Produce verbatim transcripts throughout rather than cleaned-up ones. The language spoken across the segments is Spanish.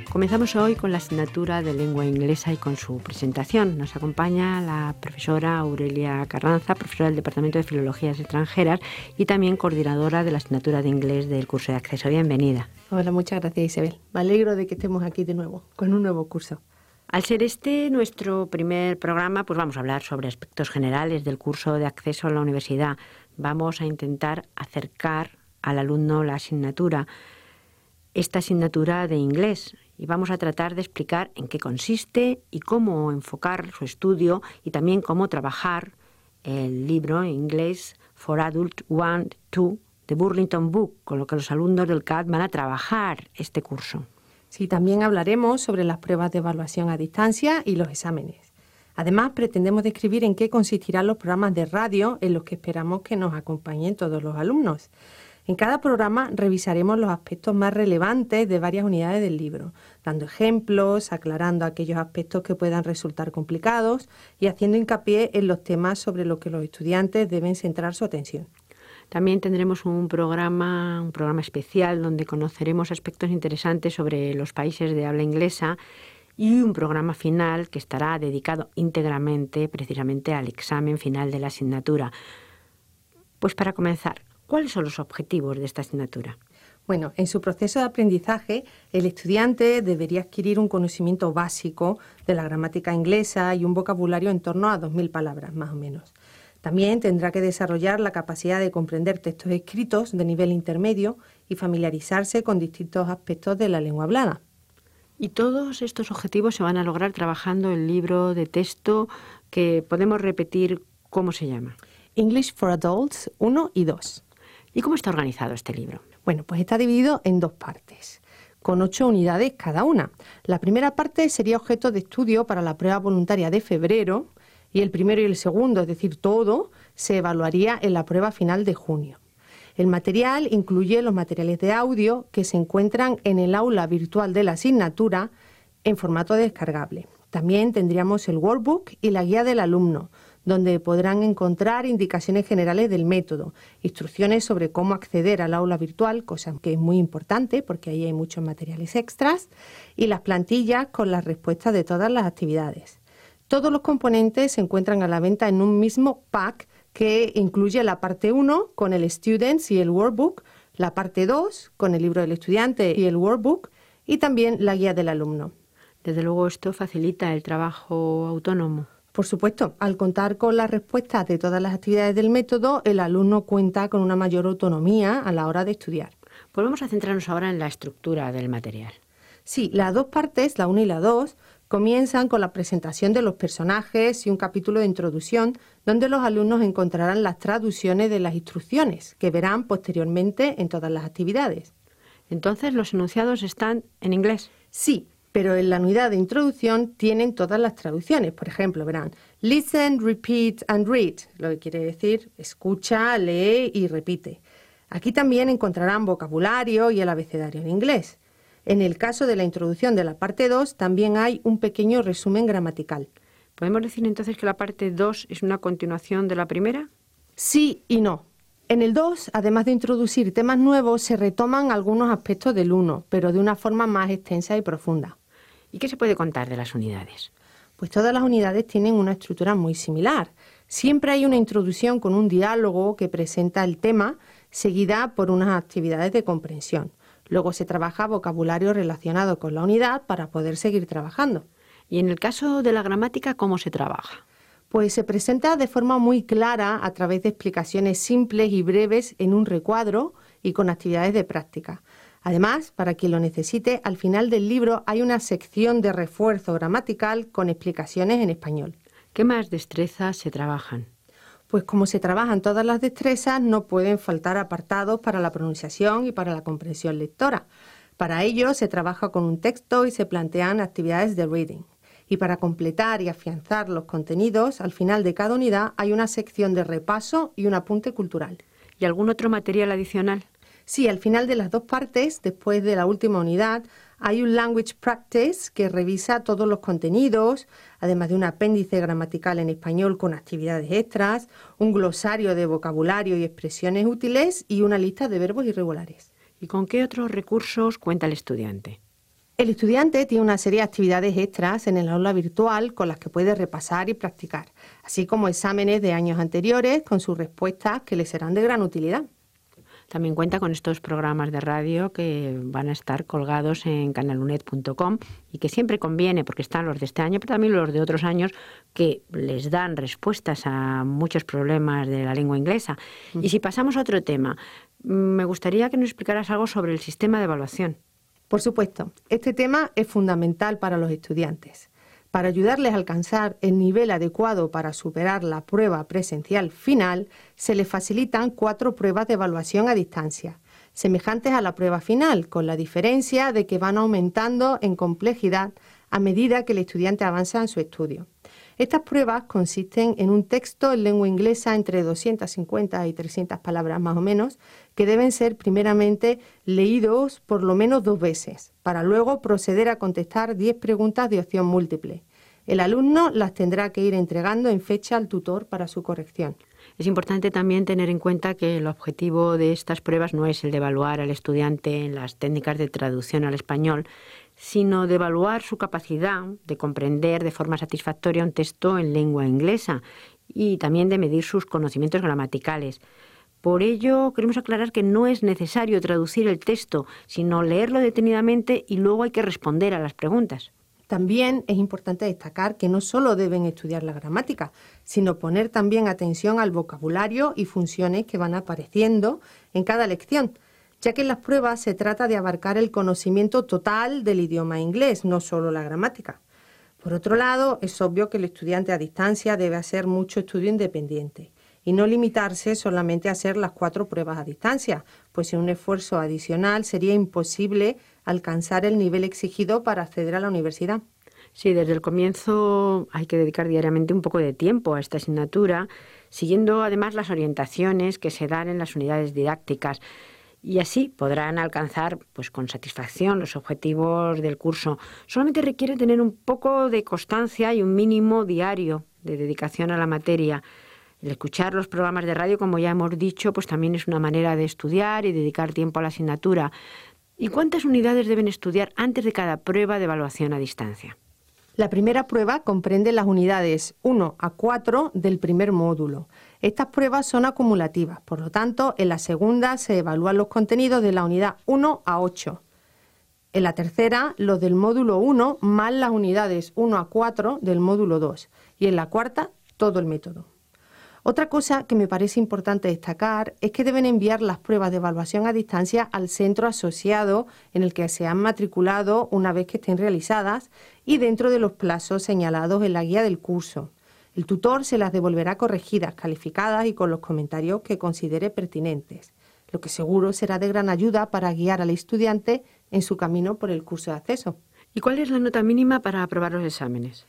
Comenzamos hoy con la asignatura de lengua inglesa y con su presentación. Nos acompaña la profesora Aurelia Carranza, profesora del Departamento de Filologías Extranjeras y también coordinadora de la asignatura de inglés del curso de acceso. Bienvenida. Hola, muchas gracias, Isabel. Me alegro de que estemos aquí de nuevo, con un nuevo curso. Al ser este nuestro primer programa, pues vamos a hablar sobre aspectos generales del curso de acceso a la universidad. Vamos a intentar acercar al alumno la asignatura, esta asignatura de inglés, y vamos a tratar de explicar en qué consiste y cómo enfocar su estudio y también cómo trabajar el libro English for Adult uno, dos de Burlington Book, con lo que los alumnos del C A D van a trabajar este curso. Sí, también hablaremos sobre las pruebas de evaluación a distancia y los exámenes. Además, pretendemos describir en qué consistirán los programas de radio en los que esperamos que nos acompañen todos los alumnos. En cada programa revisaremos los aspectos más relevantes de varias unidades del libro, dando ejemplos, aclarando aquellos aspectos que puedan resultar complicados y haciendo hincapié en los temas sobre los que los estudiantes deben centrar su atención. También tendremos un programa, un programa especial donde conoceremos aspectos interesantes sobre los países de habla inglesa y un programa final que estará dedicado íntegramente precisamente al examen final de la asignatura. Pues para comenzar, ¿cuáles son los objetivos de esta asignatura? Bueno, en su proceso de aprendizaje, el estudiante debería adquirir un conocimiento básico de la gramática inglesa y un vocabulario en torno a dos mil palabras, más o menos. También tendrá que desarrollar la capacidad de comprender textos escritos de nivel intermedio y familiarizarse con distintos aspectos de la lengua hablada. Y todos estos objetivos se van a lograr trabajando el libro de texto que podemos repetir, ¿cómo se llama? English for Adults uno y dos. ¿Y cómo está organizado este libro? Bueno, pues está dividido en dos partes, con ocho unidades cada una. La primera parte sería objeto de estudio para la prueba voluntaria de febrero y el primero y el segundo, es decir, todo, se evaluaría en la prueba final de junio. El material incluye los materiales de audio que se encuentran en el aula virtual de la asignatura en formato descargable. También tendríamos el workbook y la guía del alumno, donde podrán encontrar indicaciones generales del método, instrucciones sobre cómo acceder al aula virtual, cosa que es muy importante porque ahí hay muchos materiales extras, y las plantillas con las respuestas de todas las actividades. Todos los componentes se encuentran a la venta en un mismo pack que incluye la parte uno con el Students y el Workbook, la parte dos con el libro del estudiante y el Workbook, y también la guía del alumno. Desde luego esto facilita el trabajo autónomo. Por supuesto, al contar con las respuestas de todas las actividades del método, el alumno cuenta con una mayor autonomía a la hora de estudiar. Pues vamos a centrarnos ahora en la estructura del material. Sí, las dos partes, la una y la dos, comienzan con la presentación de los personajes y un capítulo de introducción donde los alumnos encontrarán las traducciones de las instrucciones que verán posteriormente en todas las actividades. Entonces, ¿los enunciados están en inglés? Sí, pero en la unidad de introducción tienen todas las traducciones. Por ejemplo, verán, listen, repeat and read, lo que quiere decir escucha, lee y repite. Aquí también encontrarán vocabulario y el abecedario en inglés. En el caso de la introducción de la parte dos, también hay un pequeño resumen gramatical. ¿Podemos decir entonces que la parte dos es una continuación de la primera? Sí y no. En el dos, además de introducir temas nuevos, se retoman algunos aspectos del uno, pero de una forma más extensa y profunda. ¿Y qué se puede contar de las unidades? Pues todas las unidades tienen una estructura muy similar. Siempre hay una introducción con un diálogo que presenta el tema, seguida por unas actividades de comprensión. Luego se trabaja vocabulario relacionado con la unidad para poder seguir trabajando. ¿Y en el caso de la gramática, cómo se trabaja? Pues se presenta de forma muy clara a través de explicaciones simples y breves en un recuadro y con actividades de práctica. Además, para quien lo necesite, al final del libro hay una sección de refuerzo gramatical con explicaciones en español. ¿Qué más destrezas se trabajan? Pues como se trabajan todas las destrezas, no pueden faltar apartados para la pronunciación y para la comprensión lectora. Para ello se trabaja con un texto y se plantean actividades de reading. Y para completar y afianzar los contenidos, al final de cada unidad hay una sección de repaso y un apunte cultural. ¿Y algún otro material adicional? Sí, al final de las dos partes, después de la última unidad, hay un Language Practice que revisa todos los contenidos, además de un apéndice gramatical en español con actividades extras, un glosario de vocabulario y expresiones útiles y una lista de verbos irregulares. ¿Y con qué otros recursos cuenta el estudiante? El estudiante tiene una serie de actividades extras en el aula virtual con las que puede repasar y practicar, así como exámenes de años anteriores con sus respuestas que le serán de gran utilidad. También cuenta con estos programas de radio que van a estar colgados en canalunet punto com y que siempre conviene, porque están los de este año, pero también los de otros años, que les dan respuestas a muchos problemas de la lengua inglesa. Mm. Y si pasamos a otro tema, me gustaría que nos explicaras algo sobre el sistema de evaluación. Por supuesto, este tema es fundamental para los estudiantes. Para ayudarles a alcanzar el nivel adecuado para superar la prueba presencial final, se les facilitan cuatro pruebas de evaluación a distancia, semejantes a la prueba final, con la diferencia de que van aumentando en complejidad a medida que el estudiante avanza en su estudio. Estas pruebas consisten en un texto en lengua inglesa entre doscientas cincuenta y trescientas palabras más o menos, que deben ser primeramente leídos por lo menos dos veces, para luego proceder a contestar diez preguntas de opción múltiple. El alumno las tendrá que ir entregando en fecha al tutor para su corrección. Es importante también tener en cuenta que el objetivo de estas pruebas no es el de evaluar al estudiante en las técnicas de traducción al español, sino de evaluar su capacidad de comprender de forma satisfactoria un texto en lengua inglesa y también de medir sus conocimientos gramaticales. Por ello, queremos aclarar que no es necesario traducir el texto, sino leerlo detenidamente y luego hay que responder a las preguntas. También es importante destacar que no solo deben estudiar la gramática, sino poner también atención al vocabulario y funciones que van apareciendo en cada lección, ya que en las pruebas se trata de abarcar el conocimiento total del idioma inglés, no solo la gramática. Por otro lado, es obvio que el estudiante a distancia debe hacer mucho estudio independiente y no limitarse solamente a hacer las cuatro pruebas a distancia, pues sin un esfuerzo adicional sería imposible alcanzar el nivel exigido para acceder a la universidad. Sí, desde el comienzo hay que dedicar diariamente un poco de tiempo a esta asignatura, siguiendo además las orientaciones que se dan en las unidades didácticas. Y así podrán alcanzar pues, con satisfacción los objetivos del curso. Solamente requiere tener un poco de constancia y un mínimo diario de dedicación a la materia. El escuchar los programas de radio, como ya hemos dicho, pues también es una manera de estudiar y dedicar tiempo a la asignatura. ¿Y cuántas unidades deben estudiar antes de cada prueba de evaluación a distancia? La primera prueba comprende las unidades uno a cuatro del primer módulo. Estas pruebas son acumulativas, por lo tanto, en la segunda se evalúan los contenidos de la unidad uno a ocho. En la tercera, los del módulo uno más las unidades uno a cuatro del módulo dos. Y en la cuarta, todo el método. Otra cosa que me parece importante destacar es que deben enviar las pruebas de evaluación a distancia al centro asociado en el que se han matriculado una vez que estén realizadas y dentro de los plazos señalados en la guía del curso. El tutor se las devolverá corregidas, calificadas y con los comentarios que considere pertinentes, lo que seguro será de gran ayuda para guiar al estudiante en su camino por el curso de acceso. ¿Y cuál es la nota mínima para aprobar los exámenes?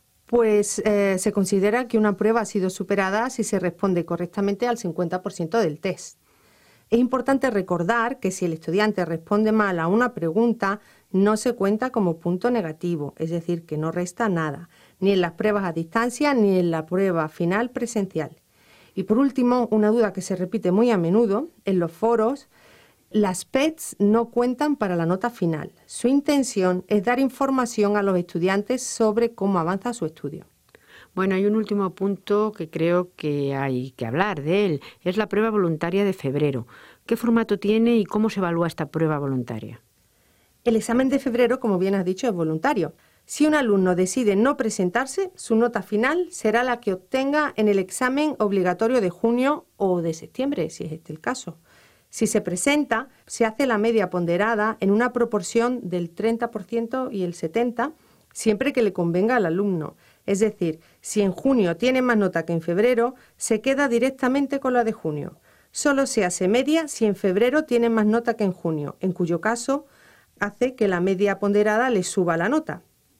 Pues eh, se considera que una prueba ha sido superada si se responde correctamente al cincuenta por ciento del test. Es importante recordar que si el estudiante responde mal a una pregunta, no se cuenta como punto negativo, es decir, que no resta nada, ni en las pruebas a distancia ni en la prueba final presencial. Y por último, una duda que se repite muy a menudo en los foros: las P E Ts no cuentan para la nota final. Su intención es dar información a los estudiantes sobre cómo avanza su estudio. Bueno, hay un último punto que creo que hay que hablar de él. Es la prueba voluntaria de febrero. ¿Qué formato tiene y cómo se evalúa esta prueba voluntaria? El examen de febrero, como bien has dicho, es voluntario. Si un alumno decide no presentarse, su nota final será la que obtenga en el examen obligatorio de junio o de septiembre, si es este el caso. Si se presenta, se hace la media ponderada en una proporción del treinta por ciento y el setenta por ciento, siempre que le convenga al alumno. Es decir, si en junio tiene más nota que en febrero, se queda directamente con la de junio. Solo se hace media si en febrero tiene más nota que en junio, en cuyo caso hace que la media ponderada le suba la nota.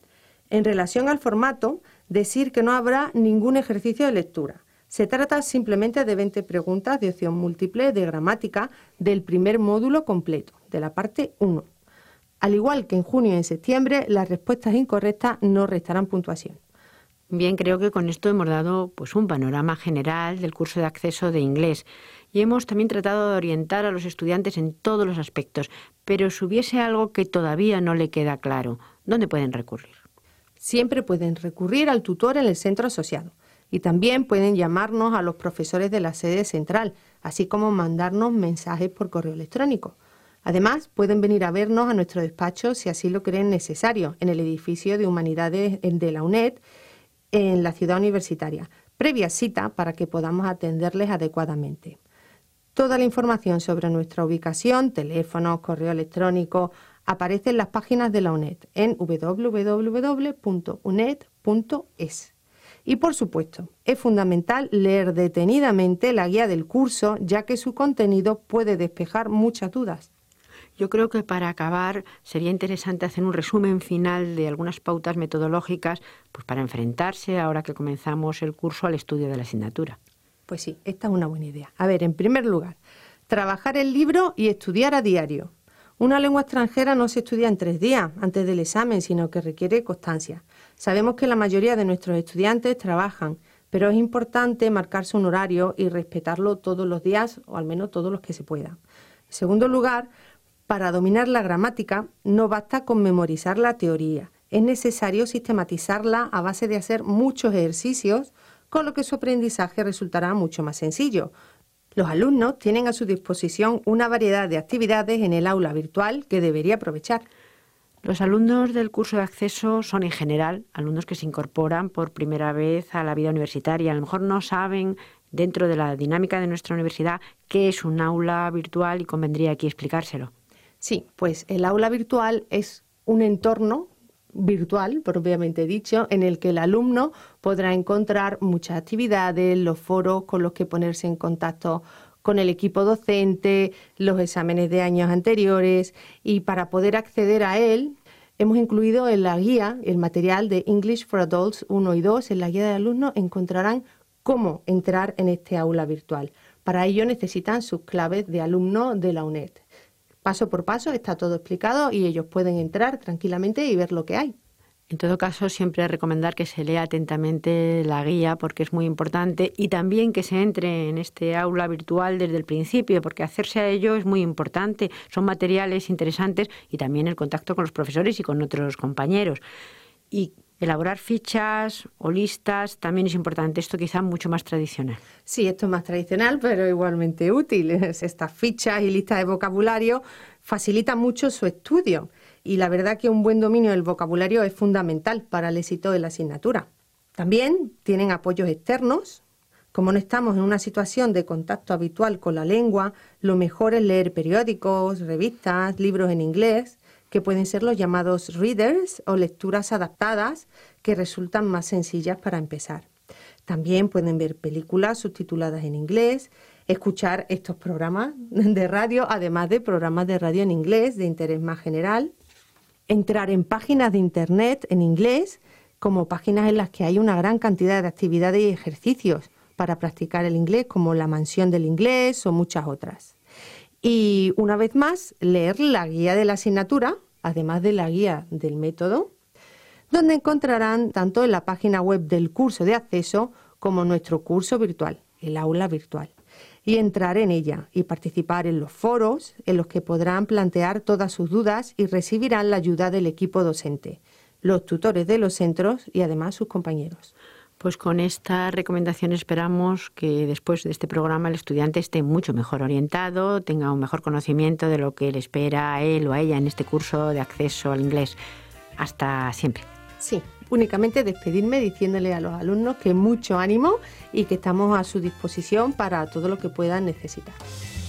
En relación al formato, decir que no habrá ningún ejercicio de lectura. Se trata simplemente de veinte preguntas de opción múltiple de gramática del primer módulo completo, de la parte uno. Al igual que en junio y en septiembre, las respuestas incorrectas no restarán puntuación. Bien, creo que con esto hemos dado pues, un panorama general del curso de acceso de inglés. Y hemos también tratado de orientar a los estudiantes en todos los aspectos, pero si hubiese algo que todavía no le queda claro, ¿dónde pueden recurrir? Siempre pueden recurrir al tutor en el centro asociado y también pueden llamarnos a los profesores de la sede central, así como mandarnos mensajes por correo electrónico. Además, pueden venir a vernos a nuestro despacho si así lo creen necesario, en el edificio de Humanidades de la UNED, en la ciudad universitaria, previa cita para que podamos atenderles adecuadamente. Toda la información sobre nuestra ubicación, teléfonos, correo electrónico, aparece en las páginas de la UNED en doble u doble u doble u punto uned punto es. Y por supuesto, es fundamental leer detenidamente la guía del curso, ya que su contenido puede despejar muchas dudas. Yo creo que para acabar sería interesante hacer un resumen final de algunas pautas metodológicas, pues para enfrentarse, ahora que comenzamos el curso, al estudio de la asignatura. Pues sí, esta es una buena idea. A ver, en primer lugar, trabajar el libro y estudiar a diario. Una lengua extranjera no se estudia en tres días antes del examen, sino que requiere constancia. Sabemos que la mayoría de nuestros estudiantes trabajan, pero es importante marcarse un horario y respetarlo todos los días, o al menos todos los que se pueda. En segundo lugar, para dominar la gramática no basta con memorizar la teoría. Es necesario sistematizarla a base de hacer muchos ejercicios, con lo que su aprendizaje resultará mucho más sencillo. Los alumnos tienen a su disposición una variedad de actividades en el aula virtual que debería aprovechar. Los alumnos del curso de acceso son en general alumnos que se incorporan por primera vez a la vida universitaria. A lo mejor no saben, dentro de la dinámica de nuestra universidad, qué es un aula virtual y convendría aquí explicárselo. Sí, pues el aula virtual es un entorno virtual, propiamente dicho, en el que el alumno podrá encontrar muchas actividades, los foros con los que ponerse en contacto con el equipo docente, los exámenes de años anteriores, y para poder acceder a él hemos incluido en la guía el material de English for Adults uno y dos. En la guía de alumnos encontrarán cómo entrar en este aula virtual. Para ello necesitan sus claves de alumno de la UNED. Paso por paso está todo explicado y ellos pueden entrar tranquilamente y ver lo que hay. En todo caso, siempre recomendar que se lea atentamente la guía porque es muy importante, y también que se entre en este aula virtual desde el principio, porque hacerse a ello es muy importante. Son materiales interesantes y también el contacto con los profesores y con otros compañeros. Y elaborar fichas o listas también es importante, esto quizá mucho más tradicional. Sí, esto es más tradicional, pero igualmente útil. Estas fichas y listas de vocabulario facilitan mucho su estudio y la verdad que un buen dominio del vocabulario es fundamental para el éxito de la asignatura. También tienen apoyos externos. Como no estamos en una situación de contacto habitual con la lengua, lo mejor es leer periódicos, revistas, libros en inglés, que pueden ser los llamados readers o lecturas adaptadas, que resultan más sencillas para empezar. También pueden ver películas subtituladas en inglés, escuchar estos programas de radio, además de programas de radio en inglés de interés más general, entrar en páginas de internet en inglés, como páginas en las que hay una gran cantidad de actividades y ejercicios para practicar el inglés, como la Mansión del Inglés o muchas otras. Y una vez más, leer la guía de la asignatura, además de la guía del método, donde encontrarán tanto en la página web del curso de acceso como nuestro curso virtual, el aula virtual. Y entrar en ella y participar en los foros en los que podrán plantear todas sus dudas y recibirán la ayuda del equipo docente, los tutores de los centros y además sus compañeros. Pues con esta recomendación esperamos que después de este programa el estudiante esté mucho mejor orientado, tenga un mejor conocimiento de lo que le espera a él o a ella en este curso de acceso al inglés. Hasta siempre. Sí, únicamente despedirme diciéndole a los alumnos que mucho ánimo y que estamos a su disposición para todo lo que puedan necesitar.